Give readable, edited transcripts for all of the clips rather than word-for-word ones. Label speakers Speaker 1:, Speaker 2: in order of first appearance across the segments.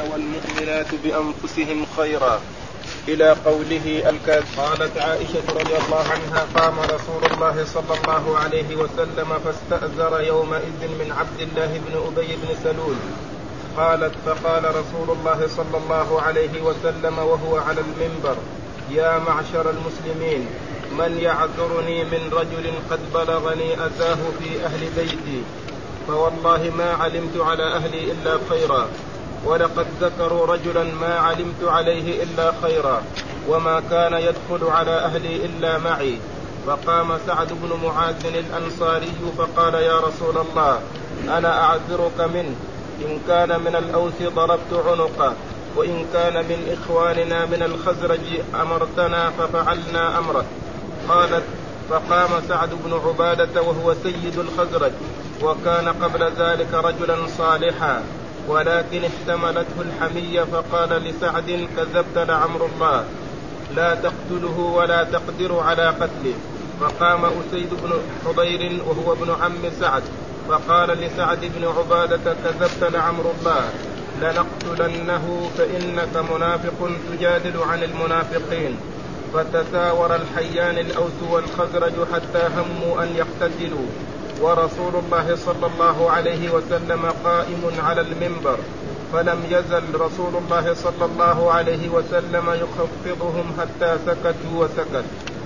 Speaker 1: والمؤمنات بأنفسهم خيرا إلى قوله الكاذب. قالت عائشة رضي الله عنها قام رسول الله صلى الله عليه وسلم فاستأذر يومئذ من عبد الله بن أبي بن سلول. قالت فقال رسول الله صلى الله عليه وسلم وهو على المنبر: يا معشر المسلمين، من يعذرني من رجل قد بلغني أذاه في أهل بيتي؟ فوالله ما علمت على أهلي إلا خيرا، ولقد ذكروا رجلا ما علمت عليه إلا خيرا، وما كان يدخل على أهلي إلا معي. فقام سعد بن معاذ الأنصاري فقال: يا رسول الله، أنا أعذرك منه، إن كان من الأوس ضربت عنقه، وإن كان من إخواننا من الخزرج أمرتنا ففعلنا أمرك. قالت: فقام سعد بن عبادة وهو سيد الخزرج، وكان قبل ذلك رجلا صالحا، ولكن احتملته الحمية، فقال لسعد: كذبت لعمر الله، لا تقتله ولا تقدر على قتله. فقام أسيد بن حضير وهو ابن عم سعد فقال لسعد بن عبادة: كذبت لعمر الله، لنقتلنه فإنك منافق تجادل عن المنافقين. فتساور الحيان الأوس والخزرج حتى هموا أن يقتتلوا، ورسول الله صلى الله عليه وسلم قائم على المنبر، فلم يزل رسول الله صلى الله عليه وسلم يخفضهم حتى سكتوا وسكت.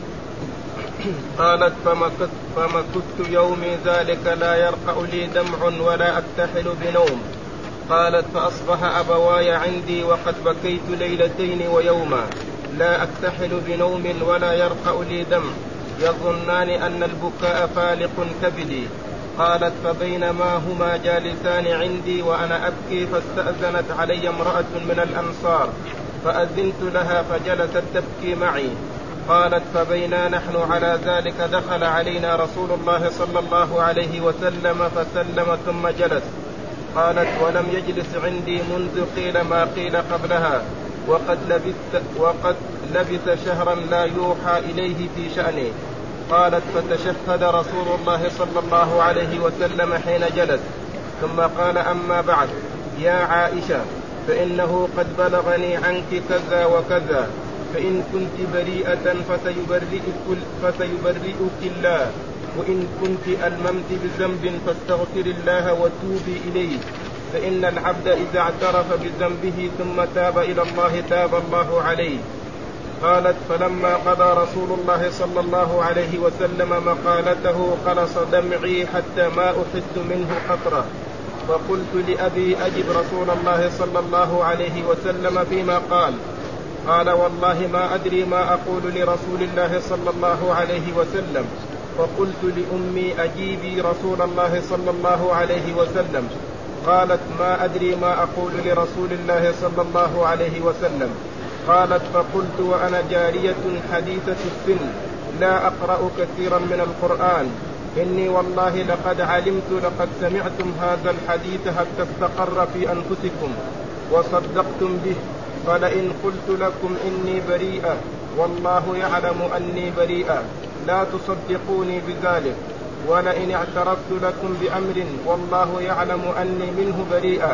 Speaker 1: قالت: فمكثت يومي ذلك لا يرقع لي دمع ولا أكتحل بنوم. قالت: فأصبح أبواي عندي وقد بكيت ليلتين ويوما، لا أكتحل بنوم ولا يرقع لي دمع، يظنان أن البكاء فالق كبدي. قالت: فبينما هما جالسان عندي وأنا أبكي، فاستأذنت علي امرأة من الأنصار، فأذنت لها فجلست تبكي معي. قالت: فبينا نحن على ذلك دخل علينا رسول الله صلى الله عليه وسلم فسلم ثم جلس. قالت: ولم يجلس عندي منذ قيل ما قيل قبلها، وقد لبث شهرا لا يوحى إليه في شأنه. قالت: فتشهد رسول الله صلى الله عليه وسلم حين جلس، ثم قال: أما بعد، يا عائشة، فإنه قد بلغني عنك كذا وكذا، فإن كنت بريئة فسيبرئك الله، وإن كنت ألممت بذنب فاستغفر الله وتوبي إليه، فإن العبد إذا اعترف بذنبه ثم تاب إلى الله تاب الله عليه. قالت: فلما قضى رسول الله صلى الله عليه وسلم مقالته قلص دمعي حتى ما أحس منه قطرة، فقلت لأبي: أجب رسول الله صلى الله عليه وسلم فيما قال. قال: والله ما أدري ما أقول لرسول الله صلى الله عليه وسلم. فقلت لأمي: أجيبي رسول الله صلى الله عليه وسلم. قالت: ما أدري ما أقول لرسول الله صلى الله عليه وسلم. قالت: فقلت وأنا جارية حديثة السن لا أقرأ كثيرا من القرآن: إني والله لقد علمت لقد سمعتم هذا الحديث حتى استقر في أنفسكم وصدقتم به، فلئن قلت لكم إني بريئة والله يعلم أني بريئة لا تصدقوني بذلك، ولئن اعترفت لكم بأمر والله يعلم أني منه بريئة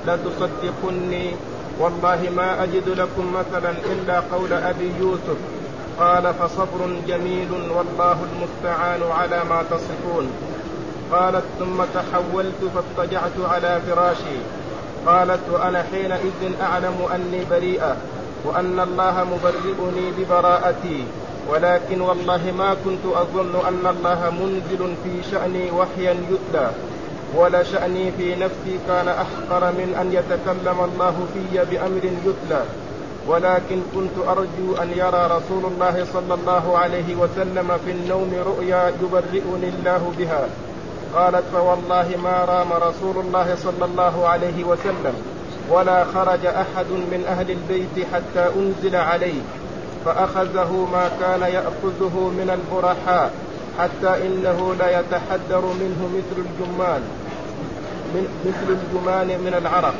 Speaker 1: لتصدقني، والله ما أجد لكم مثلا إلا قول أبي يوسف. قال: فصبر جميل والله المستعان على ما تصفون. قالت: ثم تحولت فاضطجعت على فراشي. قالت: وأنا حينئذ أعلم أني بريئة وأن الله مبرئني ببراءتي، ولكن والله ما كنت أظن أن الله منزل في شأني وحيا يتلى، ولا شأني في نفسي كان أحقر من أن يتكلم الله في بأمر يتلى، ولكن كنت أرجو أن يرى رسول الله صلى الله عليه وسلم في النوم رؤيا يبرئني الله بها. قالت: فوالله ما رام رسول الله صلى الله عليه وسلم ولا خرج أحد من أهل البيت حتى أنزل عليه، فأخذه ما كان يأخذه من البرحاء، حتى إنه لا يتحدر منه مثل الجمان من العرق،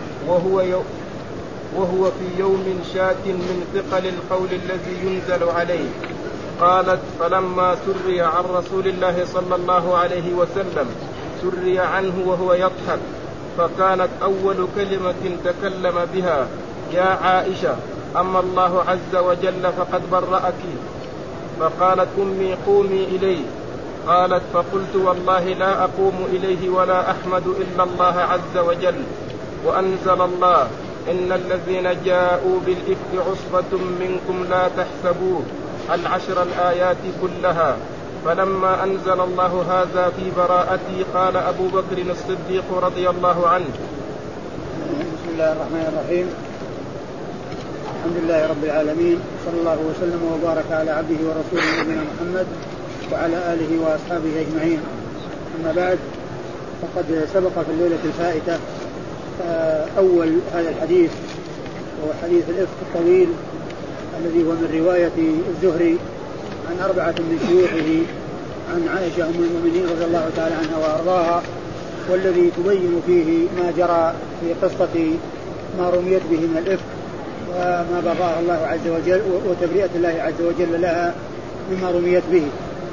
Speaker 1: وهو في يوم شاك من ثقل القول الذي ينزل عليه. قالت: فلما سري عن رسول الله صلى الله عليه وسلم سري عنه وهو يضحك، فكانت أول كلمة تكلم بها: يا عائشة، أما الله عز وجل فقد برأك. فقالت أمي: قومي إليه. قالت: فقلت: والله لا أقوم إليه ولا أحمد إلا الله عز وجل. وأنزل الله: إن الذين جاءوا بالإفك عصبة منكم لا تحسبوه، 10 الآيات كلها. فلما أنزل الله هذا في براءتي قال أبو بكر الصديق رضي الله عنه:
Speaker 2: بسم الله الرحمن الرحيم. الحمد لله رب العالمين، صلى الله وسلم وبارك على عبده ورسوله نبينا محمد وعلى آله وأصحابه أجمعين. أما بعد، فقد سبق في الليلة الفائتة أول هذا الحديث، وهو حديث الإفك الطويل الذي هو من رواية الزهري عن 4 من شيوخه عن عائشة أم المؤمنين رضي الله تعالى عنها وأرضاها، والذي تبين فيه ما جرى في قصة ما رميت به من الإفك وما بغاه الله عز وجل وتبرئة الله عز وجل لها مما رميت به.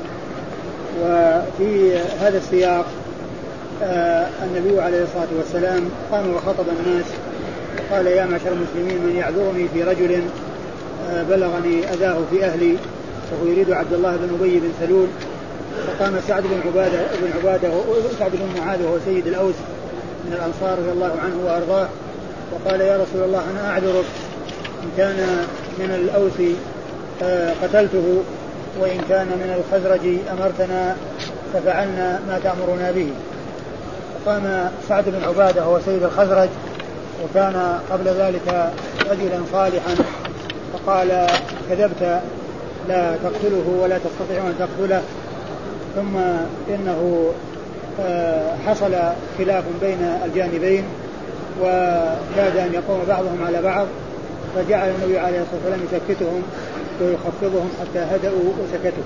Speaker 2: وفي هذا السياق النبي عليه الصلاة والسلام قام وخطب الناس وقال: يا معشر المسلمين، من يعذرني في رجل بلغني أذاه في أهلي، وهو يريد عبد الله بن أبي بن سلول. فقام سعد سعد بن معاذ وهو سيد الأوس من الأنصار رضي الله عنه وأرضاه، وقال: يا رسول الله، أنا أعذرك، إن كان من الأوس قتلته، وإن كان من الخزرج أمرتنا ففعلنا ما تأمرنا به. فقام سعد بن عبادة وهو سيد الخزرج، وكان قبل ذلك رجلا صالحا، فقال: كذبت، لا تقتله ولا تستطيع أن تقتله. ثم إنه حصل خلاف بين الجانبين وكاد أن يقوم بعضهم على بعض، فجعل النبي عليه الصلاة والسلام يسكتهم ويخفضهم حتى هدأوا وسكتوا.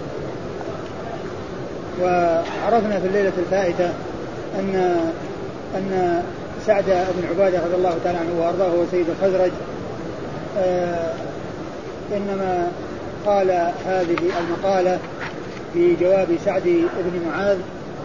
Speaker 2: وعرفنا في الليلة الفائتة أن سعد بن عبادة رضي الله تعالى عنه وأرضاه هو سيد الخزرج إنما قال هذه المقالة في جواب سعد بن معاذ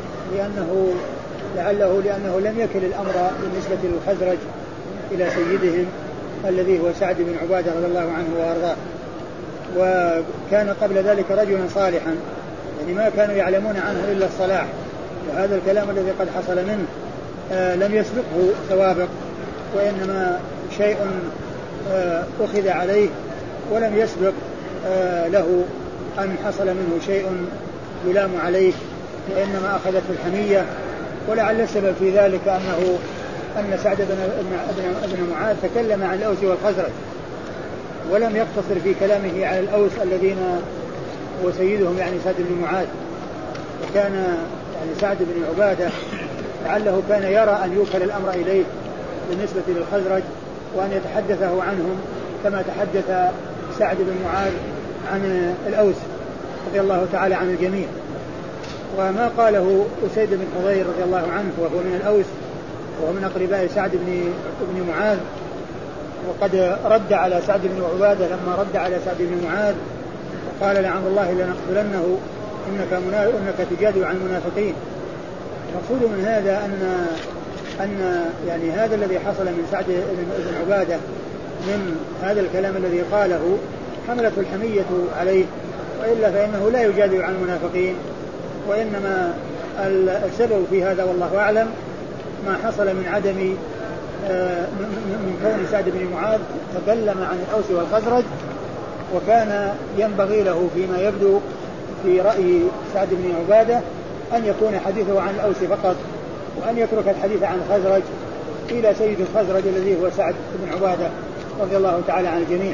Speaker 2: لأنه لم يكل الأمر بالنسبة للخزرج إلى سيدهم الذي هو سعد بن عبادة رضي الله عنه وأرضاه، وكان قبل ذلك رجلا صالحا، يعني ما كانوا يعلمون عنه إلا الصلاح. وهذا الكلام الذي قد حصل منه لم يسبقه سوابق، وإنما شيء أخذ عليه ولم يسبق له أن حصل منه شيء يلام عليه، وإنما أخذته الحمية. ولعل السبب في ذلك أن سعد بن معاذ تكلم عن الأوس والخزرج ولم يقتصر في كلامه على الأوس الذين هو سيدهم، يعني سعد بن معاذ. وكان يعني سعد بن عبادة لعله كان يرى أن يوكل الأمر إليه بالنسبة للخزرج وأن يتحدثه عنهم كما تحدث سعد بن معاذ عن الأوس رضي الله تعالى عن الجميع. وما قاله أسيد بن حضير رضي الله عنه وهو من الأوس وهو من أقرباء سعد بن معاذ، وقد رد على سعد بن عبادة لما رد على سعد بن معاذ وقال: لعن الله لنقتلنه إنك تجادل عن المنافقين. المقصود من هذا أن يعني هذا الذي حصل من سعد بن عبادة من هذا الكلام الذي قاله حملته الحمية عليه، وإلا فإنه لا يجادل عن المنافقين، وإنما السبب في هذا والله أعلم ما حصل من عدم من كون سعد بن معاذ تكلم عن الأوس والخزرج، وكان ينبغي له فيما يبدو في رأي سعد بن عبادة أن يكون حديثه عن الأوس فقط، وأن يترك الحديث عن الخزرج إلى سيد الخزرج الذي هو سعد بن عبادة رضي الله تعالى عن الجميع.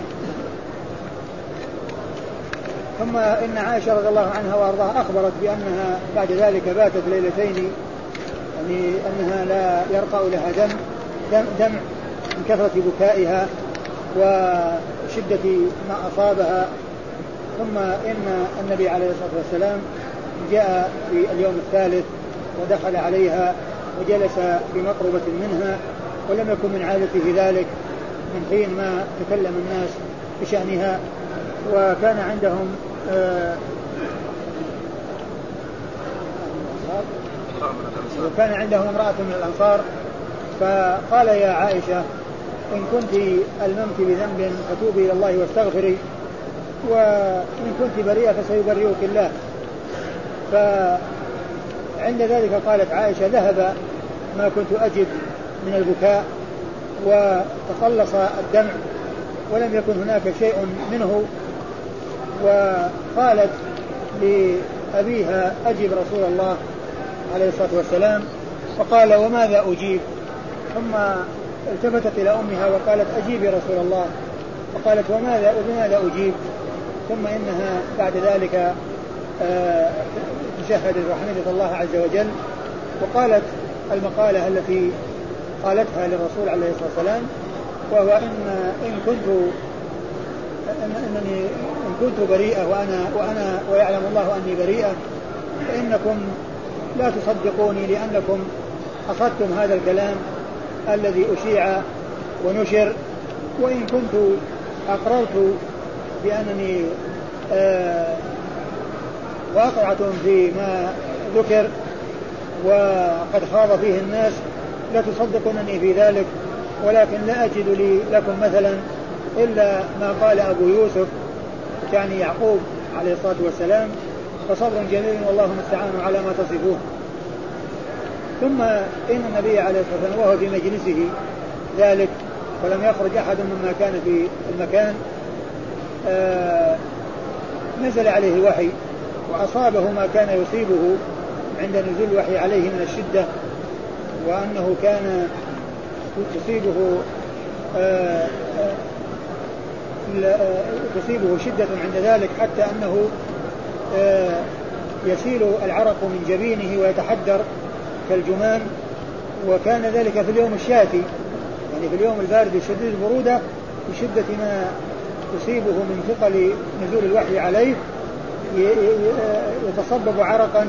Speaker 2: ثم إن عائشة رضي الله عنها وأرضاها أخبرت بأنها بعد ذلك باتت ليلتين، يعني أنها لا يرقى لها دمع من كثرة بكائها وشدة ما أصابها. ثم إن النبي عليه الصلاة والسلام جاء في اليوم الثالث ودخل عليها وجلس بمقربة منها، ولم يكن من عادته ذلك من حين ما تكلم الناس بشأنها. وكان عندهم امرأة من الأنصار فقال يا عائشة إن كنت ألممت بذنب فتوبي إلى الله واستغفري، وإن كنت بريئة فسيبرئك الله. فعند ذلك قالت عائشة ذهب ما كنت أجد من البكاء وتقلص الدمع ولم يكن هناك شيء منه. وقالت لأبيها أجب رسول الله عليه الصلاة والسلام، فقال وماذا أجيب؟ ثم التفتت إلى أمها وقالت أجيبي رسول الله، فقالت وماذا أجيب؟ ثم إنها بعد ذلك تشهدت وحمدت الله عز وجل وقالت المقالة التي قالتها للرسول عليه الصلاة والسلام، وهو إن كنت بريئة وأنا ويعلم الله أني بريئة فإنكم لا تصدقوني لأنكم أصدتم هذا الكلام الذي أشيع ونشر، وإن كنت أقررت بأنني واقعة فيما ذكر وقد خاض فيه الناس لا تصدقونني في ذلك، ولكن لا أجد لي لكم مثلا إلا ما قال أبو يوسف يعني يعقوب عليه الصلاة والسلام، فصبر جميل والله المستعان على ما تصفون. ثم إن النبي عليه الصلاة والسلام وهو في مجلسه ذلك ولم يخرج أحد مما كان في المكان نزل عليه وحي وأصابه ما كان يصيبه عند نزول الوحي عليه من الشدة، وأنه كان تصيبه شدة عند ذلك حتى أنه يسيل العرق من جبينه ويتحدر كالجمان، وكان ذلك في اليوم الشاتي يعني في اليوم البارد شديد البرودة بشدة ما تصيبه من ثقل نزول الوحي عليه يتصبب عرقا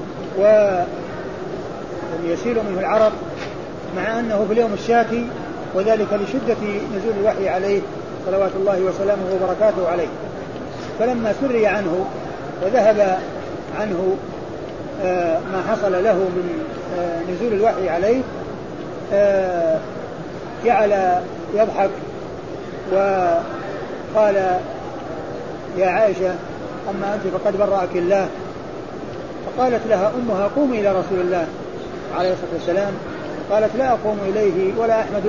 Speaker 2: ويسيل منه العرق مع أنه في اليوم الشاتي، وذلك لشدة نزول الوحي عليه صلوات الله وسلامه وبركاته عليه. فلما سري عنه وذهب عنه ما حصل له من نزول الوحي عليه جعل يضحك وقال يا عائشة أما أنت فقد برأك الله. فقالت لها أمها قومي إلى رسول الله عليه الصلاة والسلام، قالت لا أقوم إليه ولا أحمد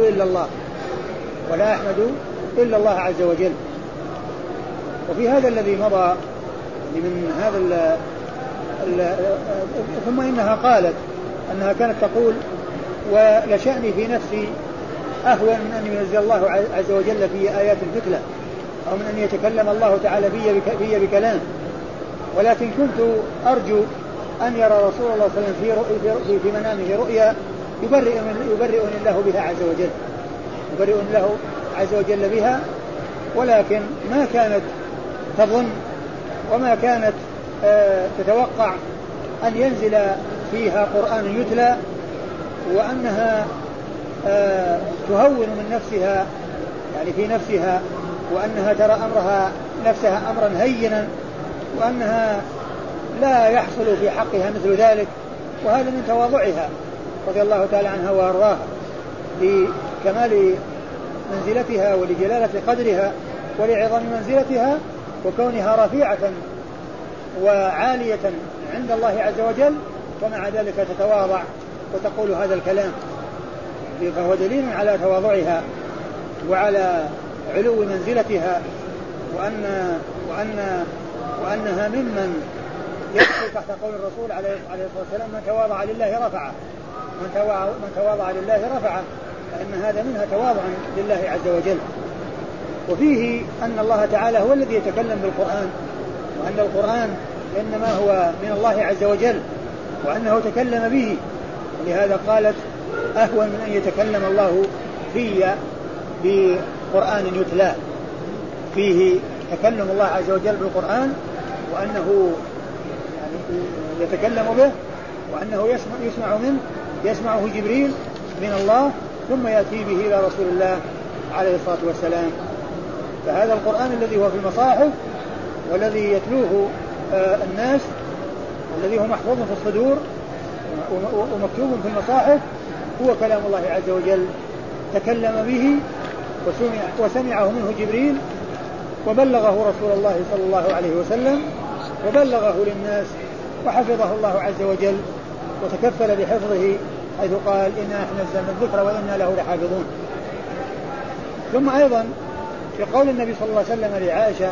Speaker 2: إلا الله عز وجل. وفي هذا الذي مضى من هذا ثم إنها قالت أنها كانت تقول ولشأني في نفسي أهون من أن ينزل الله عز وجل في آيات الفتلة أو من أن يتكلم الله تعالى في بكلام، ولكن كنت أرجو أن يرى رسول الله صلى الله عليه وسلم في منامه رؤيا يبرئني الله بها عز وجل بها، ولكن ما كانت تظن وما كانت تتوقع أن ينزل فيها قرآن يتلى وأنها تهون من نفسها يعني في نفسها، وأنها ترى أمرها نفسها أمرا هينا، وأنها لا يحصل في حقها مثل ذلك. وهذا من تواضعها رضي الله تعالى عنها وأرضاها لكمال منزلتها ولجلالة قدرها ولعظم منزلتها وكونها رفيعة وعالية عند الله عز وجل، ومع ذلك تتواضع وتقول هذا الكلام، فهو دليل على تواضعها وعلى علو منزلتها وأنها ممن يدخل تحت قول الرسول عليه الصلاة والسلام من تواضع لله رفعه، من تواضع لله رفعه، فإن هذا منها تواضع لله عز وجل. وفيه أن الله تعالى هو الذي يتكلم بالقرآن، وأن القرآن إنما هو من الله عز وجل وأنه تكلم به، ولهذا قالت أهون من أن يتكلم الله في بقرآن يتلى، فيه تكلم الله عز وجل بالقرآن وأنه يعني يتكلم به وأنه يسمعه جبريل من الله ثم يأتي به إلى رسول الله عليه الصلاة والسلام. فهذا القرآن الذي هو في المصاحف والذي يتلوه الناس والذي هو محفوظ في الصدور ومكتوب في المصاحف هو كلام الله عز وجل تكلم به وسمعه منه جبريل وبلغه رسول الله صلى الله عليه وسلم وبلغه للناس وحفظه الله عز وجل وتكفل بحفظه حيث قال إنا نحن نزلنا الذكر وإنا له لحافظون. ثم أيضا في قول النبي صلى الله عليه وسلم لعائشة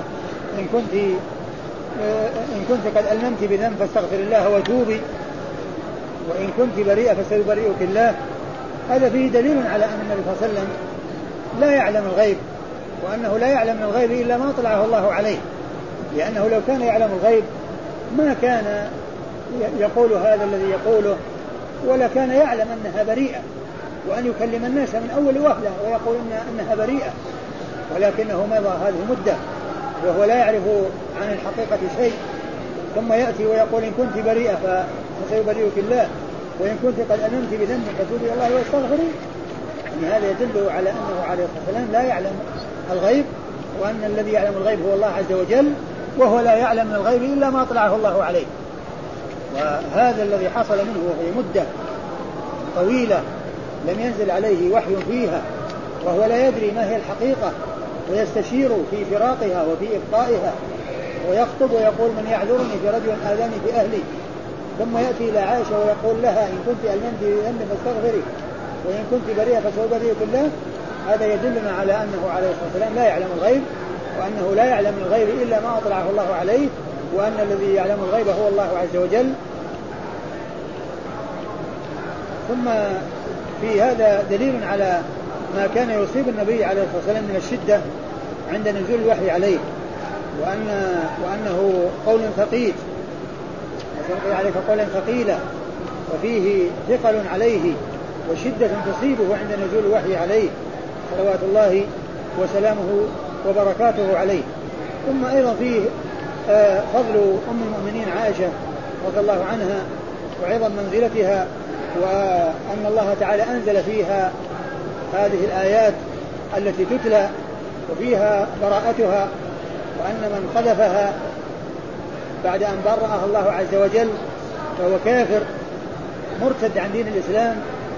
Speaker 2: إن كنت قد ألممت بذنب فاستغفر الله وتوبي وإن كنت بريئة فسيبرئك الله، هذا فيه دليل على أن النبي صلى الله عليه وسلم لا يعلم الغيب، وأنه لا يعلم من الغيب إلا ما طلعه الله عليه، لأنه لو كان يعلم الغيب ما كان يقول هذا الذي يقوله، ولا كان يعلم أنها بريئة وأن يكلم الناس من أول وهلة ويقول أنها بريئة، ولكنه مضى هذه مدة وهو لا يعرف عن الحقيقة شيء، ثم يأتي ويقول إن كنت بريئة فسيبرئك الله وإن كنت قد ألممت بذنب فتوبي الله واستغفري. يعني هذا يدل على أنه عليه الصلاة والسلام لا يعلم الغيب، وأن الذي يعلم الغيب هو الله عز وجل، وهو لا يعلم من الغيب إلا ما طلعه الله عليه. وهذا الذي حصل منه في مدة طويلة لم ينزل عليه وحي فيها، وهو لا يدري ما هي الحقيقة، ويستشير في فراقها وفي إبقائها، ويخطب ويقول من يعذرني في رجل آذاني في أهلي، ثم يأتي إلى عائشة ويقول لها إن كنت ألممت بذنب فاستغفري وإن كنت بريئة فسيبرئك الله. هذا يدلنا على أنه عليه الصلاة والسلام لا يعلم الغيب، وأنه لا يعلم الغيب إلا ما أطلعه الله عليه، وأن الذي يعلم الغيب هو الله عز وجل. ثم في هذا دليل على ما كان يصيب النبي عليه الصلاة والسلام من الشدة عند نزول الوحي عليه، وأنه قول ثقيل وسنقل عليك قولا ثقيلا وفيه ثقل عليه وشدة تصيبه عند نزول الوحي عليه صلوات الله وسلامه وبركاته عليه. ثم أيضا فيه فضل أم المؤمنين عائشة رضي الله عنها وعظم منزلتها، وأن الله تعالى أنزل فيها هذه الآيات التي تتلى وفيها براءتها، وأن من قذفها بعد أن برأها الله عز وجل فهو كافر مرتد عن دين الإسلام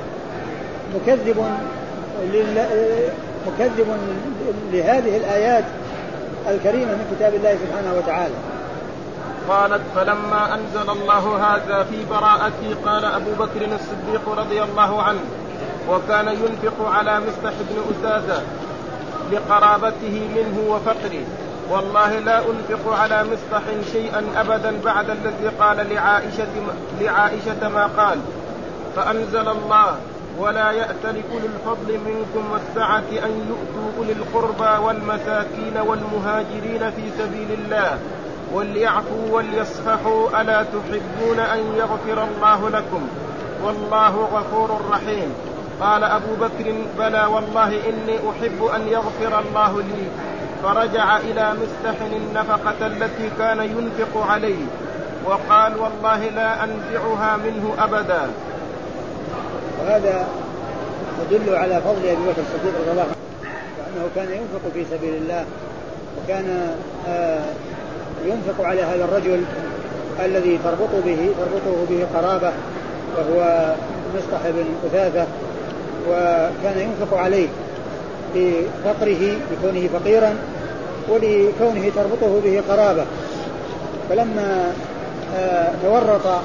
Speaker 2: مكذب لهذه الآيات الكريمة من كتاب الله سبحانه وتعالى.
Speaker 1: قالت فلما أنزل الله هذا في براءتي قال أبو بكر الصديق رضي الله عنه وكان ينفق على مصطح بن أساسة لقرابته منه وفقره والله لا أنفق على مصطح شيئا أبدا بعد الذي قال لعائشة ما قال. فأنزل الله ولا يأت لأولي الفضل منكم والسعة أن يؤتوا أولي القربى والمساكين والمهاجرين في سبيل الله وليعفوا وليصفحوا ألا تحبون أن يغفر الله لكم والله غفور رحيم. قال أبو بكر بلى والله إني أحب أن يغفر الله لي. فرجع إلى مصطح النفقة التي كان ينفق عليه وقال والله لا أنزعها منه أبدا.
Speaker 2: وهذا يدل على فضل أبي بكر الصديق رضي الله عنه وأنه كان ينفق في سبيل الله، وكان ينفق على هذا الرجل الذي تربطه به قرابة وهو مصطح بن أثاثة، وكان ينفق عليه لفقره لكونه فقيرا ولكونه تربطه به قرابة. فلما تورط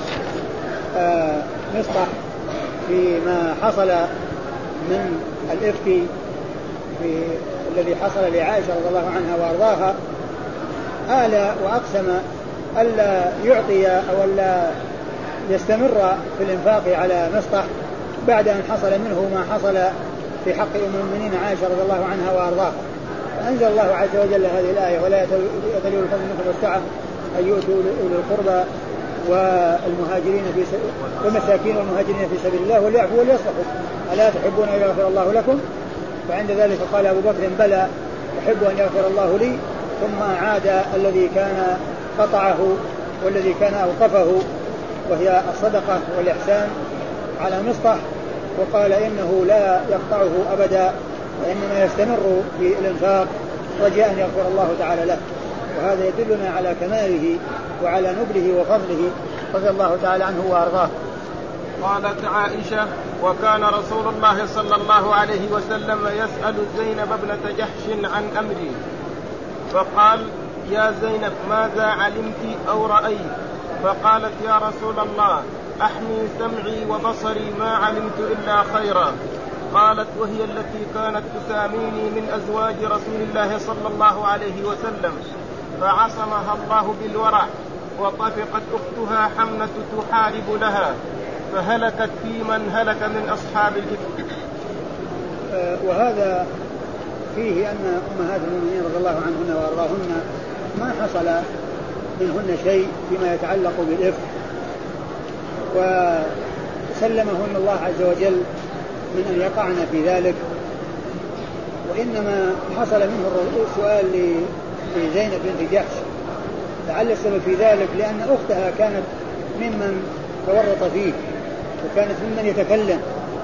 Speaker 2: مصطح فيما حصل من الإفك الذي حصل لعائشة رضي الله عنها وأرضاها آل وأقسم ألا يعطي أو ألا يستمر في الإنفاق على مصطح بعد أن حصل منه ما حصل في حق أم المؤمنين عائشة رضي الله عنها وأرضاها. فأنزل الله عز وجل هذه الآية ولا يأتلوا الفضل منكم والسعة أن يؤتوا أولي القربى والمساكين والمهاجرين في سبيل الله وليعفوا وليصفحوا ألا تحبون أن يغفر الله لكم. فعند ذلك قال أبو بكر بلى أحب أن يغفر الله لي. ثم عاد الذي كان قطعه والذي كان أوقفه وهي الصدقة والإحسان على مصطح، وقال إنه لا يقطعه أبدا وإنما يستمر في الإنفاق رجاء أن يغفر الله تعالى له. وهذا يدلنا على كماله وعلى نبله وفضله رضي الله تعالى عنه وأرضاه.
Speaker 1: قالت عائشة: وكان رسول الله صلى الله عليه وسلم يسأل زينب ابنة جحش عن أمري، فقال: يا زينب ماذا علمت أو رأيت؟ فقالت: يا رسول الله أحمي سمعي وبصري ما علمت إلا خيرا. قالت: وهي التي كانت تساميني من أزواج رسول الله صلى الله عليه وسلم، فعصمها الله بالورع، وطفقت أختها حمنة تحارب لها، فهلكت في من هلك من أصحاب الإفك.
Speaker 2: وهذا فيه أن أمهات المؤمنين رضي الله عنهن وأرضاهن ما حصل منهن شيء فيما يتعلق بالإفك، وسلمهن الله عز وجل من أن يقعن في ذلك، وإنما حصل منه السؤال لزينب بنت جحش لعل السبب في ذلك لأن أختها كانت ممن تورط فيه وكانت ممن يتكلم،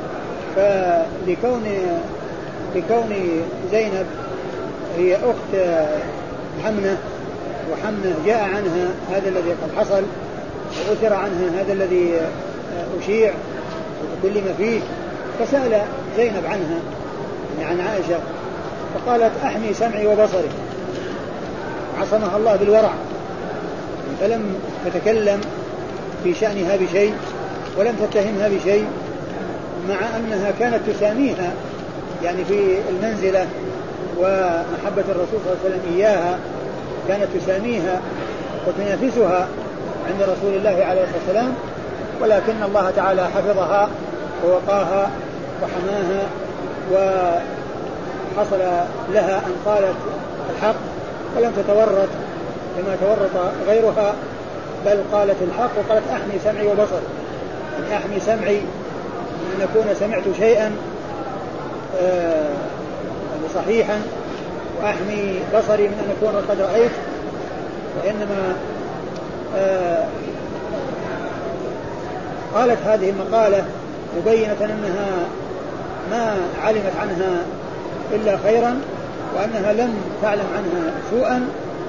Speaker 2: فلكون زينب هي أخت حمنة، وحمنة جاء عنها هذا الذي قد حصل وأثر عنها هذا الذي أشيع وتكلم فيه، فسأل زينب عنها عن عائشة فقالت: أحمي سمعي وبصري، عصمها الله بالورع، فلم تتكلم في شأنها بشيء ولم تتهمها بشيء، مع أنها كانت تساميها يعني في المنزلة ومحبة الرسول صلى الله عليه وسلم إياها، كانت تساميها وتنافسها عند رسول الله عليه الصلاة والسلام، ولكن الله تعالى حفظها ووقاها وحماها، وحصل لها أن قالت الحق ولم تتورط كما تورط غيرها، بل قالت الحق وقالت: أحمي سمعي وبصري، يعني أحمي سمعي أن أكون سمعت شيئا صحيحا، وأحمي بصري من أن أكون قد رأيت، وإنما قالت هذه المقالة مبينة أنها ما علمت عنها إلا خيرا، وأنها لم تعلم عنها سوءا،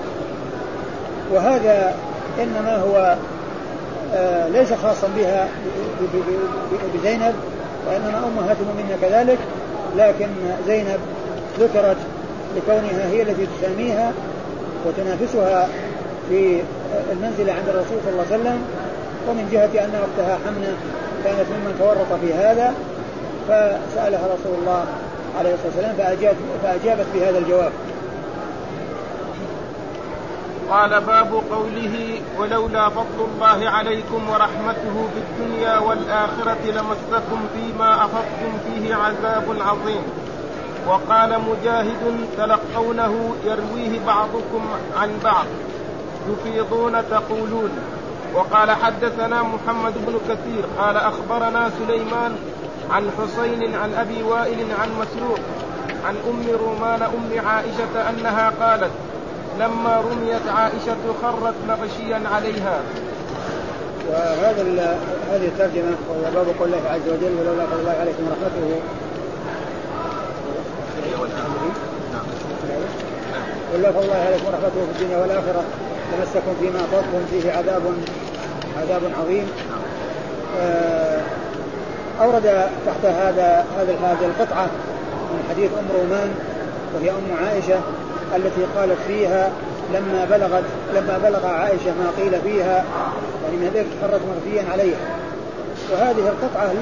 Speaker 2: وهذا إنما هو ليس خاصا بها بزينب، وإنما أمهات المؤمنين كذلك، لكن زينب ذكرت لكونها هي التي تساميها وتنافسها في المنزلة عند الرسول صلى الله عليه وسلم، ومن جهة أن أختها حمنة كانت ممن تورط في هذا، فسألها رسول الله عليه الصلاة والسلام فأجابت بهذا الجواب.
Speaker 1: قال: باب قوله: ولولا فضل الله عليكم ورحمته في الدنيا والآخرة لمسكم فيما أفضتم فيه عذاب عظيم. وقال مجاهد: تلقونه يرويه بعضكم عن بعض، تفيضون تقولون. وقال: حدثنا محمد بن كثير قال: أخبرنا سليمان عن حسين عن أبي وائل عن مسروق عن أم رومان أم عائشة أنها قالت: لما رميت عائشة خرت مغشيا عليها.
Speaker 2: هذه الترجمة وهي باب قول الله عز وجل: ولولا فضل الله عليكم ورحمته ولولا فضل الله عليكم ورحمته في الدنيا والآخرة لمسكم فيما أفضتم فيه عذاب عظيم. أورد تحت هذه القطعة من حديث أم رومان وهي أم عائشة التي قالت فيها لما بلغ عائشة ما قيل فيها يعني من ذلك خرت مغشيا عليها. وهذه القطعة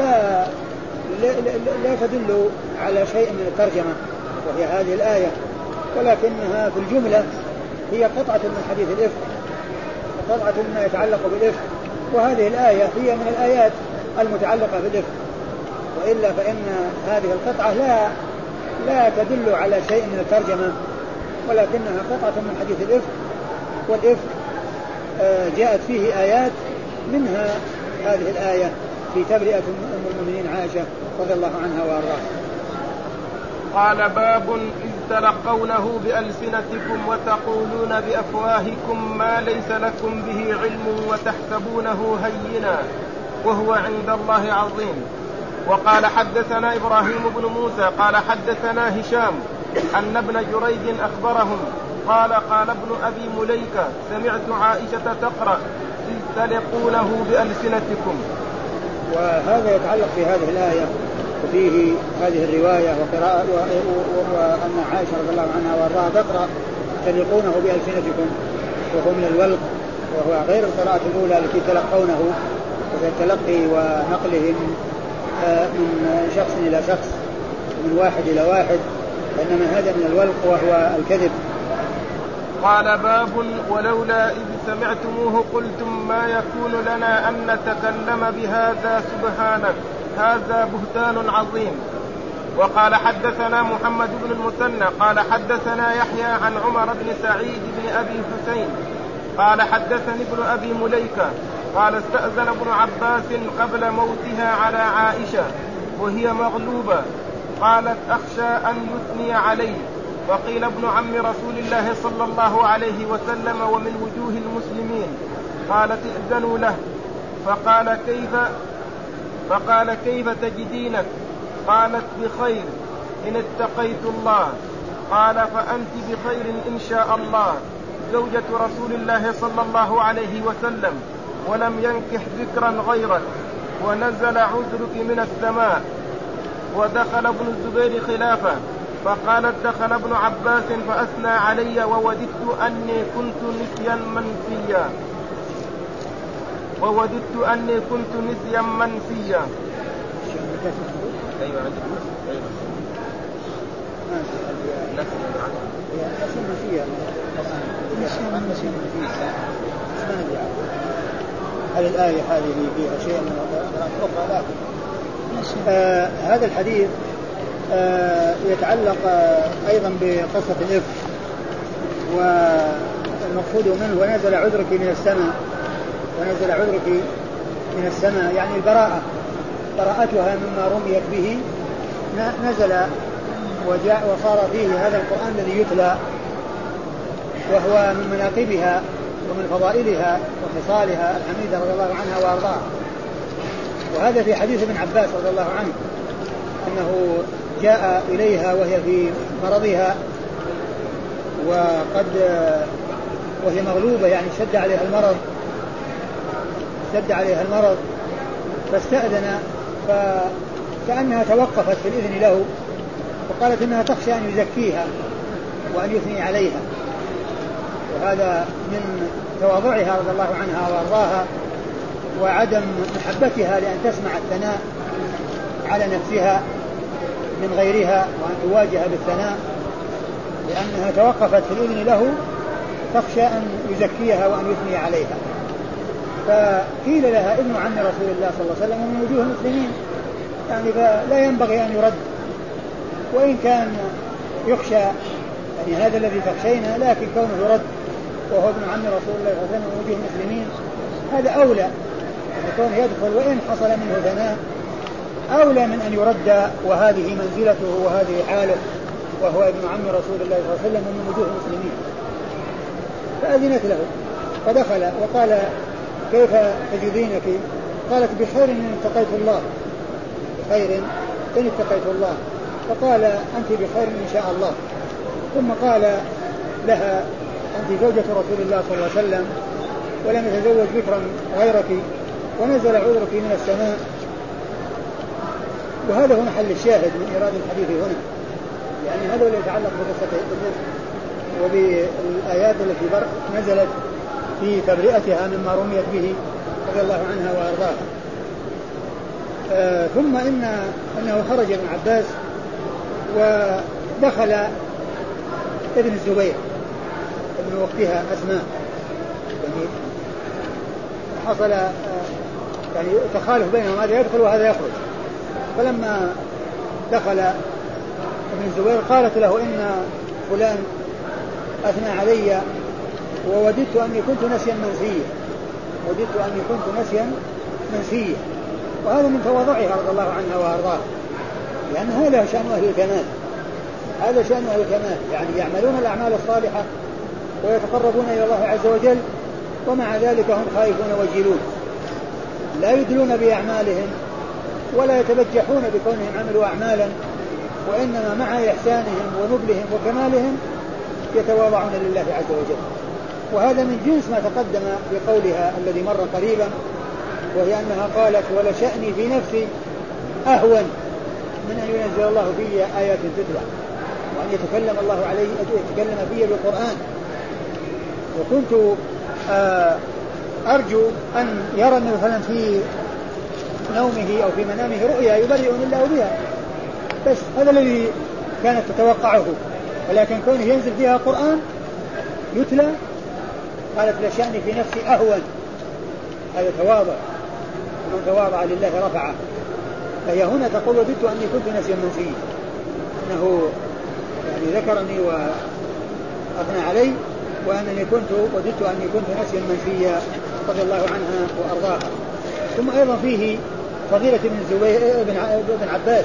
Speaker 2: لا تدل على شيء من الترجمة وهي هذه الآية، ولكنها في الجملة هي قطعة من حديث الإفك، قطعة مما يتعلق بالإفك، وهذه الآية هي من الآيات المتعلقة بالإفك، وإلا فإن هذه القطعة لا تدل على شيء من الترجمة، ولكنها قطعة من حديث الإفك. والإفك جاءت فيه آيات، منها هذه الآية في تبرئة أم المؤمنين عائشة رضي الله عنها وأرضاها.
Speaker 1: قال: باب إذ تلقونه بألسنتكم وتقولون بأفواهكم ما ليس لكم به علم وتحسبونه هينا وهو عند الله عظيم. وقال: حدثنا إبراهيم بن موسى قال: حدثنا هشام أن ابن جريج أخبرهم قال: قال ابن أبي مليكة: سمعت عائشة تقرأ: إذ تلقونه بألسنتكم.
Speaker 2: وهذا يتعلق في هذه الآية وفيه هذه الرواية وقراءة وأن عائشة رضي الله عنها وارضاها تقرأ تلقونه بألسنتكم وهو من الولق، وهو غير القراءة الأولى التي تلقونه وتلقي ونقله من شخص إلى شخص من واحد إلى واحد، إنما هذا من الولق وهو الكذب.
Speaker 1: قال باب ولولا إذ سمعتموه قلتم ما يكون لنا أن نتكلم بهذا سبحانك هذا بهتان عظيم. وقال حدثنا محمد بن المثنى قال حدثنا يحيى عن عمر بن سعيد بن أبي حسين قال حدثني ابن أبي مليكة قال استأذن ابن عباس قبل موتها على عائشة وهي مغلوبة قالت أخشى أن يثني علي، وقيل ابن عم رسول الله صلى الله عليه وسلم ومن وجوه المسلمين، قالت ائذنوا له، فقال كيف تجدينك؟ قالت بخير إن اتقيت الله. قال فأنت بخير إن شاء الله، زوجة رسول الله صلى الله عليه وسلم ولم ينكح ذكرا غيرك، ونزل عذرك من السماء. ودخل ابن الزبير خلافه فقالت دخل ابن عباس فأثنى علي ووددت أني كنت نسيا منسيا أيوة عندك
Speaker 2: هل الآية هذه فيها شيء من القراءات الأخرى؟ لا. هذا الحديث يتعلق أيضا بقصة الإفك، والمقصود منه ونزل عذرك من السماء يعني البراءة، براءتها مما رميت به نزل وجاء وصار فيه هذا القرآن الذي يتلى، وهو من مناقبها ومن فضائلها وخصالها الحميدة رضي الله عنها وأرضاها. وهذا في حديث ابن عباس رضي الله عنه أنه جاء إليها وهي في مرضها وهي مغلوبة يعني شد عليها المرض فاستأذن، فكأنها توقفت في الإذن له وقالت إنها تخشى أن يزكيها وأن يثني عليها، وهذا من تواضعها رضي الله عنها وارضاها وعدم محبتها لأن تسمع الثناء على نفسها من غيرها وأن تواجه بالثناء، لأنها توقفت في الإذن له تخشى أن يزكيها وأن يثني عليها. فقيل لها ابن عم رسول الله صلى الله عليه وسلم من وجوه المسلمين، يعني فلا ينبغي أن يرد، وإن كان يخشى يعني هذا الذي تخشينا، لكن كونه يرد وهو ابن عم رسول الله صلى الله عليه وسلم من وجوه المسلمين هذا أولى، يعني كونه يدخل وإن حصل منه ثناء أولى من أن يرد، وهذه منزلته وهذه حاله وهو ابن عم رسول الله صلى الله عليه وسلم من وجوه المسلمين. فأذنت له فدخل وقال كيف تجدينك؟ قالت بخير إن اتقيت الله، بخير إن اتقيت الله. فقال أنت بخير إن شاء الله. ثم قال لها أنت زوجة رسول الله صلى الله عليه وسلم ولم يتزوج بكرا غيرك ونزل عذرك من السماء. وهذا هو محل الشاهد من إيراد الحديث هنا، يعني هذا اللي يتعلق بقصة الإفك وبالآيات التي نزلت في تبرئتها مما رميت به رضي الله عنها وأرضاها. ثم إنه خرج ابن عباس ودخل ابن الزبير ابن وقتها أسماء، يعني حصل يعني تخالف بينهم، هذا يدخل وهذا يخرج. فلما دخل ابن الزبير قالت له إن فلان أثنى علي ووددت أني كنت نسيا منسيا، وهذا من تواضعها رضي الله عنها وأرضاها، لأن هذا شأن أهل الكمال، يعني يعملون الأعمال الصالحة ويتقربون إلى الله عز وجل، ومع ذلك هم خائفون وجلون، لا يدلون بأعمالهم ولا يتبجحون بكونهم عملوا أعمالا، وإنما مع إحسانهم ونبلهم وكمالهم يتواضعون لله عز وجل. وهذا من جنس ما تقدم بقولها الذي مر قريبا وهي أنها قالت ولشأني في نفسي أهون من أن ينزل الله في آيات تتلى وأن يتكلم الله عليه يتكلم في بالقرآن. وكنت أرجو أن يرى النبي صلى الله عليه وسلم في نومه أو في منامه رؤيا يبرئني الله بها، بس هذا الذي كانت تتوقعه. ولكن كونه ينزل فيها قرآن يتلى قالت لشأني في نفسي أهون، هذا تواضع، ومن تواضع لله رفعه. فهي هنا تقول وددت أني كنت نسيا منسيا، أنه يعني ذكرني وأثنى علي وأنني وددت أني كنت نسيا منسيا رضي الله عنها وأرضاها. ثم أيضا فيه فضيلة ابن عباس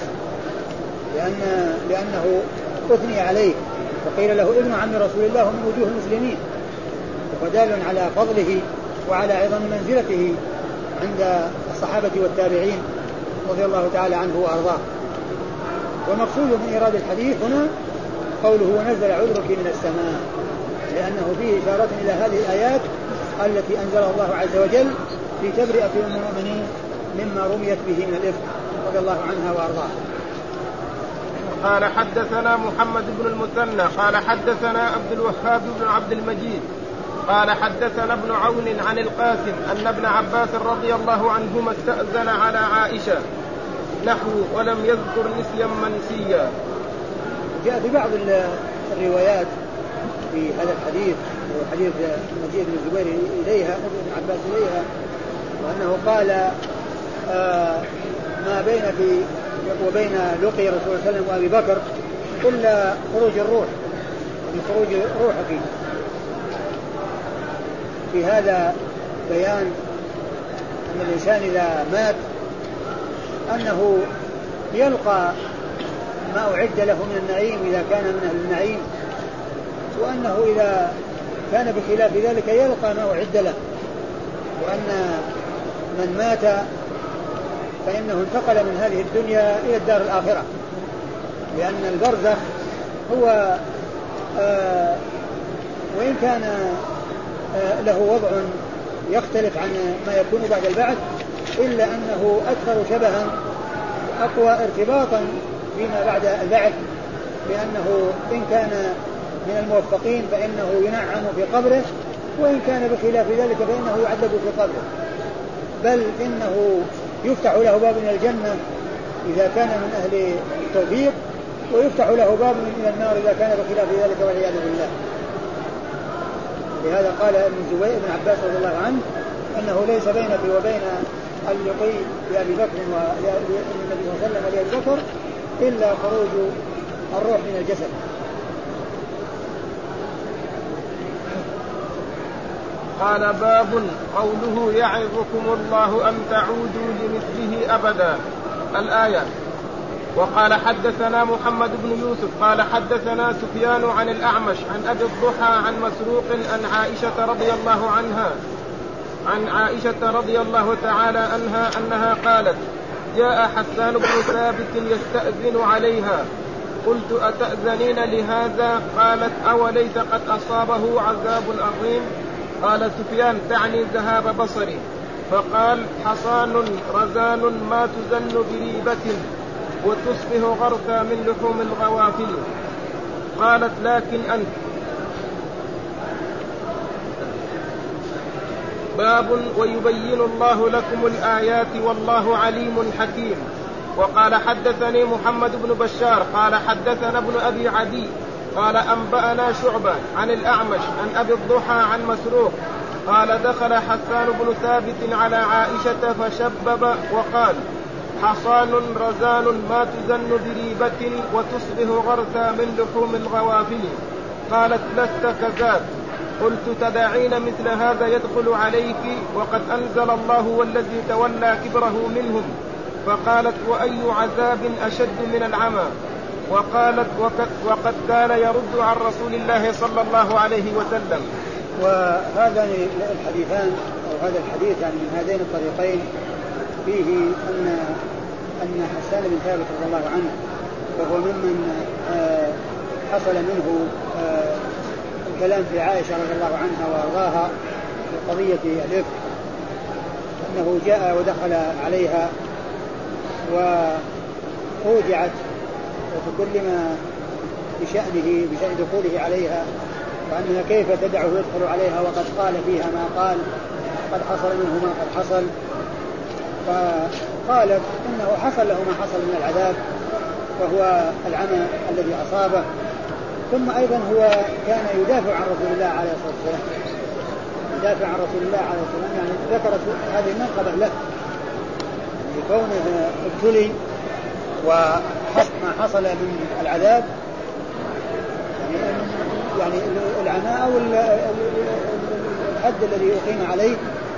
Speaker 2: لأنه أثني عليه وقيل له ابن عم رسول الله من وجوه المسلمين، ودال على فضله وعلى عظم منزلته عند الصحابة والتابعين رضي الله تعالى عنه وأرضاه. ومقصود من إيراد الحديث هنا قوله ونزل عذرك من السماء، لأنه فيه إشارة إلى هذه الآيات التي أنزلها الله عز وجل في تبرئة المؤمنين مما رميت به من الإفك رضي الله عنها وأرضاه.
Speaker 1: قال حدثنا محمد بن المثنى قال حدثنا عبد الوهاب بن عبد المجيد قال حدثنا ابن عون عن القاسم أن ابن عباس رضي الله عنهما استأذن على عائشة نحو ولم يذكر نسيا منسيا.
Speaker 2: جاء في بعض الروايات في هذا الحديث وحديث مجيء بن الزبير إليها ابن عباس إليها وأنه قال ما بين في وبين لقي رسول الله صلى الله عليه وسلم وأبي بكر إلا خروج الروح، من خروج روحك. في هذا بيان أن الإنسان إذا مات أنه يلقى ما أعد له من النعيم إذا كان من أهل النعيم، وأنه إذا كان بخلاف ذلك يلقى ما أعد له، وأن من مات فإنه انتقل من هذه الدنيا إلى الدار الآخرة، لأن البرزخ هو وإن كان له وضع يختلف عن ما يكون بعد البعث إلا أنه أكثر شبها أقوى ارتباطا فيما بعد البعث، لأنه إن كان من الموفقين فإنه ينعم في قبره، وإن كان بخلاف ذلك فإنه يعذب في قبره، بل إنه يفتح له باب من الجنة إذا كان من أهل التوفيق، ويفتح له باب من النار إذا كان بخلاف ذلك والعياذ بالله. لهذا قال ابن عباس رضي الله عنه أنه ليس بينك وبين اللقي لأبي بكر والنبي صلى الله عليه وسلم ولأبي بكر إلا خروج الروح من الجسد.
Speaker 1: قال باب قوله يعظكم الله أن تعودوا لمثله أبدا الآية. وقال حدثنا محمد بن يوسف قال حدثنا سفيان عن الأعمش عن أبي الضحى عن مسروق عن عائشة رضي الله تعالى عنها أنها قالت جاء حسان بن ثابت يستأذن عليها قلت أتأذنين لهذا؟ قالت أوليس قد أصابه عذاب عظيم؟ قال سفيان تعني ذهاب بصري. فقال حصان رزان ما تزن بريبة وتصبح غرثا من لحوم الغوافل. قالت لكن أنت. باب ويبين الله لكم الآيات والله عليم حكيم. وقال حدثني محمد بن بشار قال حدثنا ابن أبي عدي قال أنبأنا شعبة عن الأعمش عن أبي الضحى عن مسروق قال دخل حسان بن ثابت على عائشة فشبب وقال حصان رزان ما تزن بريبة وتصبح غرثا من لحوم الغوافل. قالت لست كذاك. قلت تدعين مثل هذا يدخل عليك وقد أنزل الله والذي تولى كبره منهم. فقالت وأي عذاب أشد من العمى. وقالت وقد كان يرد عن رسول الله صلى الله عليه وسلم.
Speaker 2: وهذا الحديثان أو هذا الحديث يعني من هذين الطريقين فيه أن حسان بن ثابت رضي الله عنه وهو ممن حصل منه الكلام في عائشة رضي الله عنها وأرضاها في قضية الإفك، أنه جاء ودخل عليها وأوجعت وتكلم بشأن دخوله عليها، وأنها كيف تدعه يدخل عليها وقد قال فيها ما قال، قد حصل منه ما قد حصل. فقالت إنه حصل له ما حصل من العذاب وهو العمى الذي أصابه. ثم أيضا هو كان يدافع عن رسول الله عليه الصلاة والسلام، يدافع عن رسول الله عليه الصلاة والسلام، يعني ذكرت هذه المنقبة له لكونه ابتلي وما حصل من العذاب، يعني العمى أو الحد الذي أقيم عليه،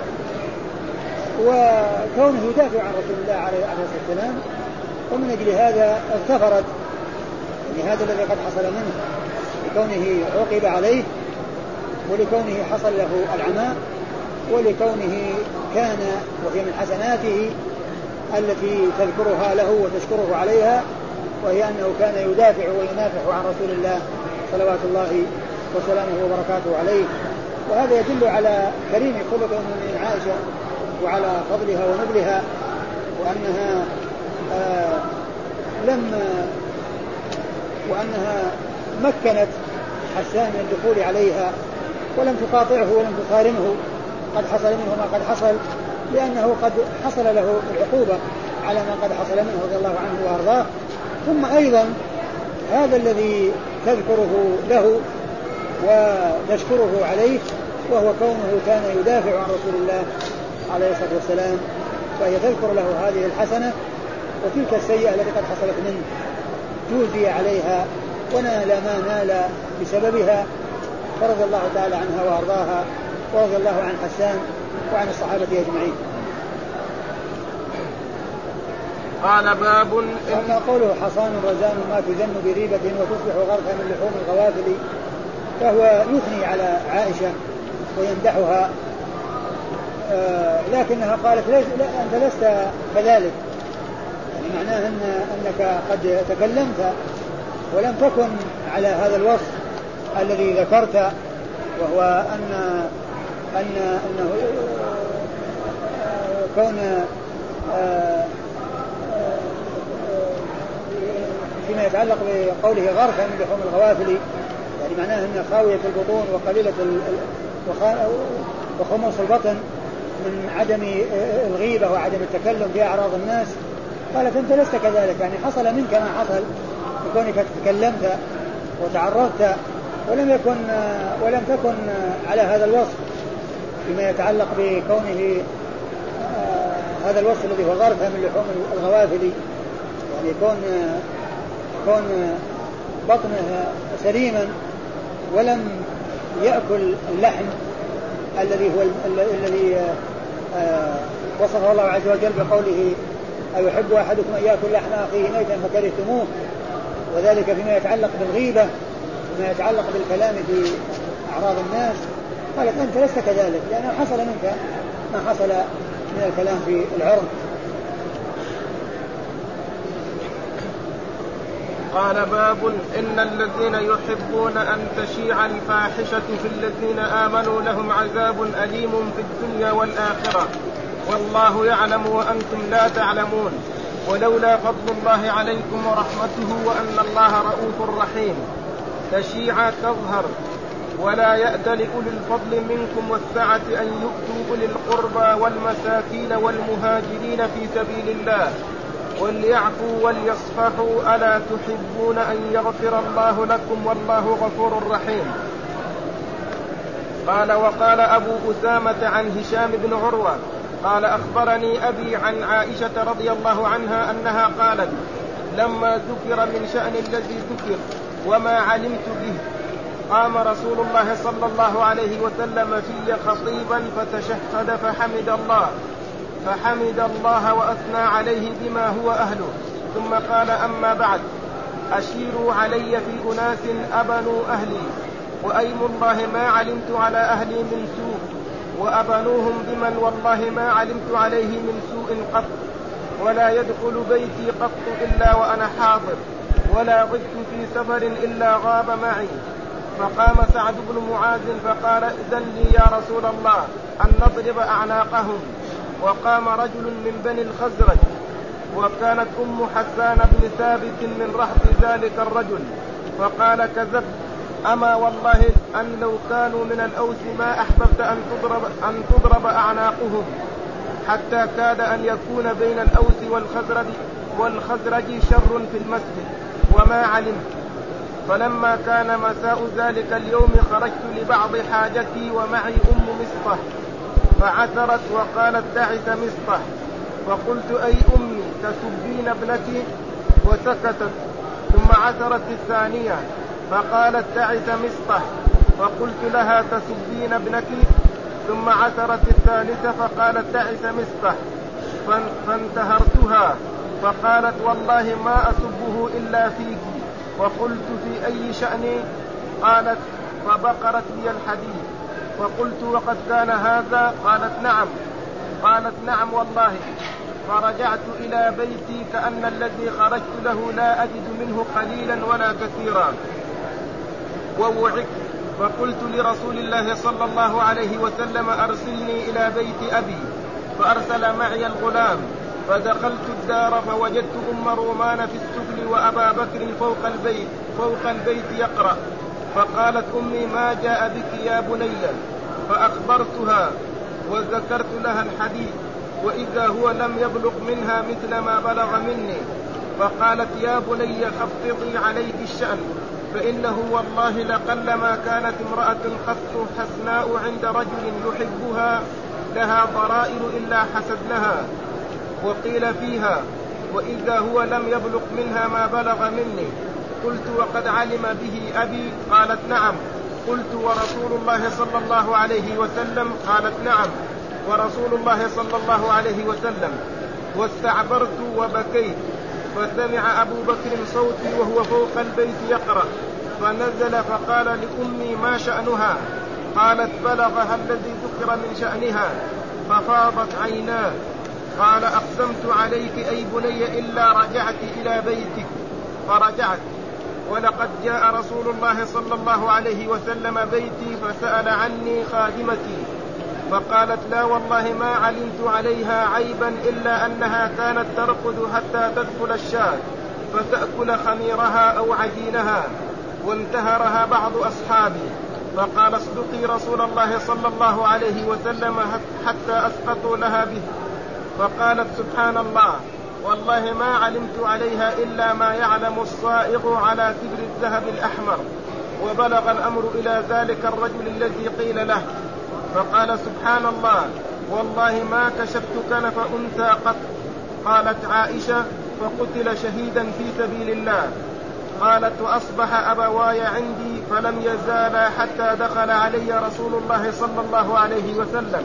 Speaker 2: وكونه يدافع عن رسول الله عليه الصلاة والسلام. ومن أجل هذا اغتفرت يعني هذا الذي قد حصل منه لكونه عوقب عليه، ولكونه حصل له العمى، ولكونه كان وهي من حسناته التي تذكرها له وتشكره عليها، وهي أنه كان يدافع وينافح عن رسول الله صلوات الله وسلامه وبركاته عليه. وهذا يدل على كريم خلق من عائشة وعلى فضلها ونبلها، وأنها مكنت حسان من الدخول عليها ولم تقاطعه ولم تصارمه قد حصل منه ما قد حصل، لأنه قد حصل له العقوبة على ما قد حصل منه رضي الله عنه وأرضاه. ثم أيضا هذا الذي تذكره له وتشكره عليه وهو كونه كان يدافع عن رسول الله عليه الصلاة والسلام، فهي تذكر له هذه الحسنة وتلك السيئة التي قد حصلت منه جوزي عليها ونال ما نال بسببها، فرضي الله تعالى عنها وأرضاها، ورضي الله عن حسان وعن الصحابة أجمعين.
Speaker 1: قال باب
Speaker 2: أما قوله حصان رزان ما تزن بريبة وتصبح غرفا من لحوم الغوافل، فهو يثني على عائشة ويمدحها، لكنها قالت أنت لست كذلك، يعني معناه أنك قد تكلمت ولم تكن على هذا الوصف الذي ذكرت، وهو أنه كون فيما يتعلق بقوله غرفا من لحوم الغوافل، يعني معناه أن خاوية البطون وقليلة وخمص البطن من عدم الغيبة وعدم التكلم في أعراض الناس. قالت أنت لست كذلك، يعني حصل منك ما حصل بكونك تكلمت وتعرضت ولم تكن على هذا الوصف فيما يتعلق بكونه هذا الوصف الذي هو غرفة من لحوم الغوافل، يعني كون بطنه سليما ولم يأكل اللحم الذي هو الذي وصفه الله عز وجل بقوله أيحب أحدكم أن يأكل لحم أخيه ميتا فكرهتموه، وذلك فيما يتعلق بالغيبة وما يتعلق بالكلام في أعراض الناس. قالت أنت لست كذلك، لأنه حصل منك ما حصل من الكلام في العرض.
Speaker 1: قال باب إن الذين يحبون أن تشيع الفاحشة في الذين آمنوا لهم عذاب أليم في الدنيا والآخرة والله يعلم وأنتم لا تعلمون ولولا فضل الله عليكم ورحمته وأن الله رؤوف رحيم. تشيع تظهر ولا يأت لأولي الفضل منكم والسعة أن يؤتوا أولي القربى والمساكين والمهاجرين في سبيل الله وليعفوا وليصفحوا ألا تحبون أن يغفر الله لكم والله غفور رحيم. قال وقال أبو أسامة عن هشام بن عروة قال أخبرني أبي عن عائشة رضي الله عنها أنها قالت لما ذكر من شأن الذي ذكر وما علمت به قام رسول الله صلى الله عليه وسلم في خطيبا فتشهد فحمد الله وأثنى عليه بما هو أهله ثم قال أما بعد أشيروا علي في أناس أبنوا أهلي وأيم الله ما علمت على أهلي من سوء وأبنوهم بمن والله ما علمت عليه من سوء قط ولا يدخل بيتي قط إلا وأنا حاضر ولا غبت في سفر إلا غاب معي. فقام سعد بن معاذ فقال إذن لي يا رسول الله أن نضرب أعناقهم وقام رجل من بني الخزرج، وكانت أم حسان بن ثابت من رهط ذلك الرجل، فقال: كذبت، أما والله أن لو كانوا من الأوس ما أحببت أن تضرب أعناقهم، حتى كاد أن يكون بين الأوس والخزرج شر في المسجد وما علمت. فلما كان مساء ذلك اليوم خرجت لبعض حاجتي ومعي أم مصطح، فعثرت وقالت: تعس مصطح. فقلت: أي أمي تسبين ابنتي؟ وسكتت. ثم عثرت الثانية فقالت: تعس مصطح. فقلت لها: تسبين ابنتي؟ ثم عثرت الثالثة فقالت: تعس مصطح. فانتهرتها فقالت: والله ما أسبه إلا فيك. وقلت: في أي شأن؟ قالت: فبقرت لي الحديث. فقلت: وقد كان هذا؟ قالت: نعم والله. فرجعت إلى بيتي كأن الذي خرجت له لا أجد منه قليلا ولا كثيرا، ووعكت. فقلت لرسول الله صلى الله عليه وسلم: أرسلني إلى بيت أبي. فأرسل معي الغلام، فدخلت الدار فوجدت أم رومان في السفل وأبا بكر فوق البيت يقرأ. فقالت أمي: ما جاء بك يا بني؟ فأخبرتها وذكرت لها الحديث، وإذا هو لم يبلغ منها مثل ما بلغ مني. فقالت: يا بني خفضي عليك الشأن، فإنه والله لقلما كانت امرأة قط حسناء عند رجل يحبها لها ضرائر إلا حسدنها. وقيل فيها: وإذا هو لم يبلغ منها ما بلغ مني. قلت: وقد علم به أبي؟ قالت: نعم. قلت: ورسول الله صلى الله عليه وسلم؟ قالت: نعم ورسول الله صلى الله عليه وسلم. واستعبرت وبكيت. فسمع أبو بكر صوتي وهو فوق البيت يقرأ، فنزل فقال لأمي: ما شأنها؟ قالت: بلغها الذي ذكر من شأنها. ففاضت عيناه. قال: أقسمت عليك أي بني إلا رجعت إلى بيتك. فرجعت. ولقد جاء رسول الله صلى الله عليه وسلم بيتي فسأل عني خادمتي، فقالت: لا والله ما علمت عليها عيبا إلا أنها كانت ترقد حتى تدخل الشاة فتأكل خميرها أو عجينها. وانتهرها بعض أصحابي، فقال: اصدقي رسول الله صلى الله عليه وسلم حتى أسقطوا لها به. فقالت: سبحان الله، والله ما علمت عليها إلا ما يعلم الصائغ على كبر الذهب الأحمر. وبلغ الأمر إلى ذلك الرجل الذي قيل له، فقال: سبحان الله، والله ما كشفت كنف أنثى قط. قالت عائشة: فقتل شهيدا في سبيل الله. قالت: وأصبح أبواي عندي فلم يزالا حتى دخل علي رسول الله صلى الله عليه وسلم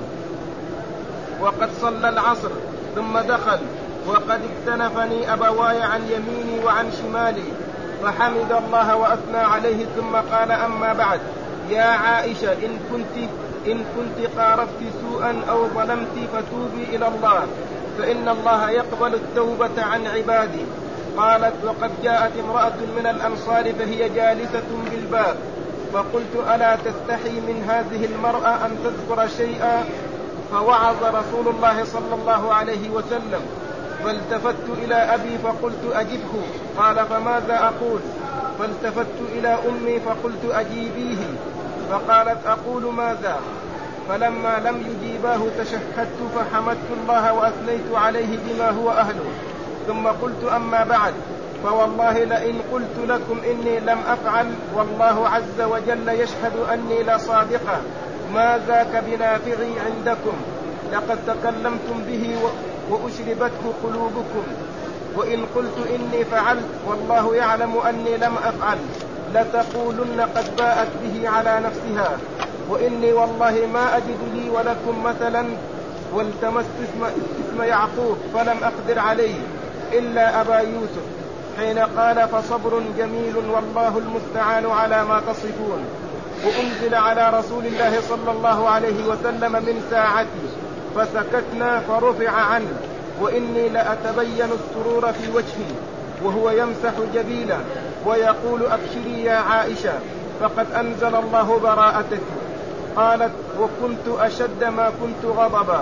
Speaker 1: وقد صلى العصر، ثم دخل وقد اكتنفني أبواي عن يميني وعن شمالي، فحمد الله وأثنى عليه، ثم قال: أما بعد، يا عائشة، إن كنت قارفت سوءا أو ظلمت فتوبي إلى الله، فإن الله يقبل التوبة عن عباده. قالت: وقد جاءت امرأة من الأنصار فهي جالسة بالباب، فقلت: ألا تستحي من هذه المرأة أن تذكر شيئا؟ فوعظ رسول الله صلى الله عليه وسلم. فالتفت إلى أبي فقلت: أجبه. قال: فماذا أقول؟ فالتفت إلى أمي فقلت: أجيبيه. فقالت: أقول ماذا؟ فلما لم يجيباه تشهدت فحمدت الله وأثنيت عليه بما هو أهله، ثم قلت: أما بعد، فوالله لئن قلت لكم إني لم أفعل والله عز وجل يشهد أني لصادقة ما ذاك بنافعي عندكم، لقد تكلمتم به وأشربته قلوبكم. وإن قلت إني فعلت والله يعلم أني لم أفعل لتقولن قد باءت به على نفسها. وإني والله ما أجد لي ولكم مثلا، والتمست اسم يعقوب فلم أقدر عليه إلا أبا يوسف، حين قال: فصبر جميل والله المستعان على ما تصفون. وأنزل على رسول الله صلى الله عليه وسلم من ساعتي، فسكتنا فرفع عنه، وإني لأتبين السرور في وجهي وهو يمسح جبينه ويقول: أبشري يا عائشة، فقد أنزل الله براءتك. قالت: وكنت أشد ما كنت غضبا.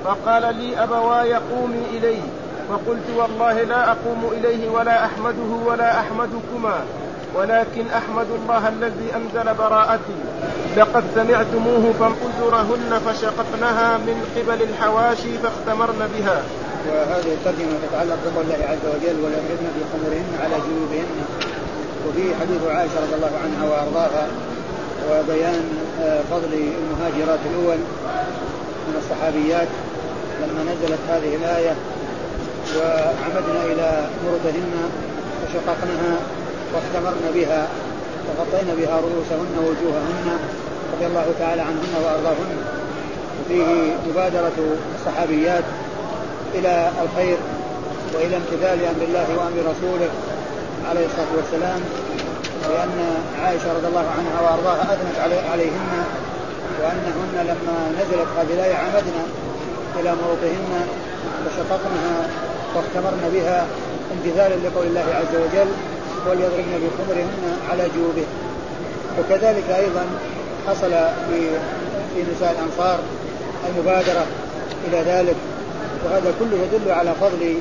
Speaker 1: فقال لي أبواي قومي إليه، فقلت والله لا أقوم إليه ولا أحمده ولا أحمدكما، ولكن أحمد الله الذي أنزل براءتي. لقد سمعتموه فانظرهن فشققنها من قبل الحواشي فاختمرن بها.
Speaker 2: وهذه الترجمة تتعلق بقول الله عز وجل وليضربن بخمرهن على جيوبهن. وفي حديث عائشة رضي الله عنها وأرضاها وبيان فضل المهاجرات الأول من الصحابيات لما نزلت هذه الآية وعمدنا إلى مرتهن فشققنها واختمرن بها وغطينا بها رؤوسهن ووجوههن رضي الله تعالى عنهن وأرضاهن. وفيه مبادرة الصحابيات إلى الخير وإلى امتثال أمر الله وأمر رسوله عليه الصلاة والسلام، لأن عائشة رضي الله عنها وأرضاها أثنت عليهن وأنهن لما نزلت هذه الآية عمدنا إلى مرضهن فشققنها واختمرن بها امتثالا لقول الله عز وجل وليضربن بخمرهن على جيوبهن. وكذلك أيضا حصل في نساء الأنصار المبادرة إلى ذلك، وهذا كله يدل على فضل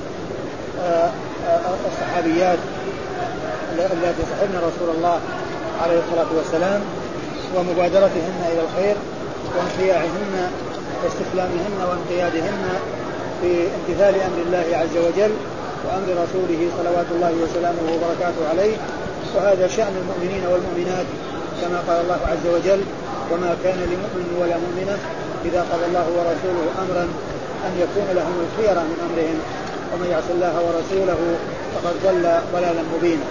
Speaker 2: الصحابيات التي صحبن رسول الله عليه الصلاة والسلام ومبادرتهن إلى الخير وانقياعهن واستسلامهن وانقيادهن في امتثال أمر الله عز وجل وأمر رسوله صلوات الله وسلامه وبركاته عليه. وهذا شأن المؤمنين والمؤمنات كما قال الله عز وجل وما كان لمؤمن ولا مؤمنة إذا قضى الله ورسوله أمرا أن يكون لهم الخيرة من أمرهم ومن يعص الله ورسوله فقد ضل ضلالا مبينا.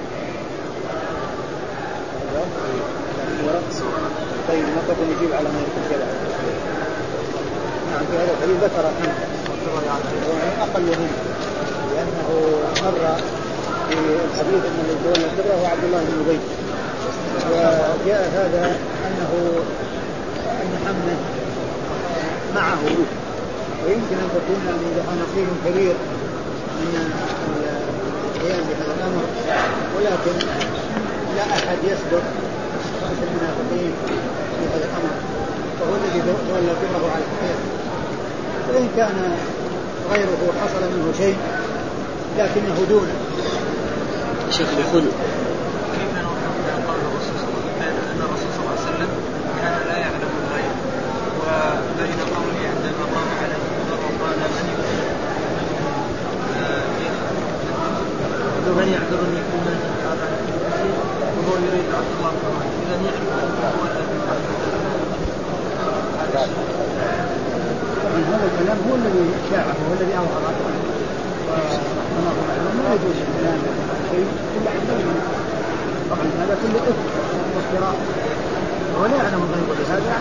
Speaker 2: طيب نقف نجيب على ما يكون كذا. نعم في هذا الحديث ذكر أقل منه لأنه مر في الحديث أن الذي ذكره هو عبد الله بن أبي، وجاء هذا أن حمله معه، ويمكن أن تكون له نصيب كبير من القيام بهذا الأمر، ولكن لا أحد يسبق رأس المنافقين في هذا الأمر، وهو الذي تولى بره على الخير. وإن كان غيره حصل منه شيء لكنه دونه.
Speaker 3: شيخ يقول
Speaker 4: كيف نوافق قول الرسول صلى الله عليه وسلم كان لا يعلم الغيب، وبين قوله عندما قام على المنبر وقال من يعذرني في الناس هذا وهو يريد عبد الله فرمان إذا يعرف أنه هو
Speaker 2: من هذا الكلام هو الذي شاعه هو الذي أظهره، وما يجوز الكلام شيء إلا عن ذلك. طبعا هذا كله إثم وافتراء ولا يعلم الغيب، ولهذا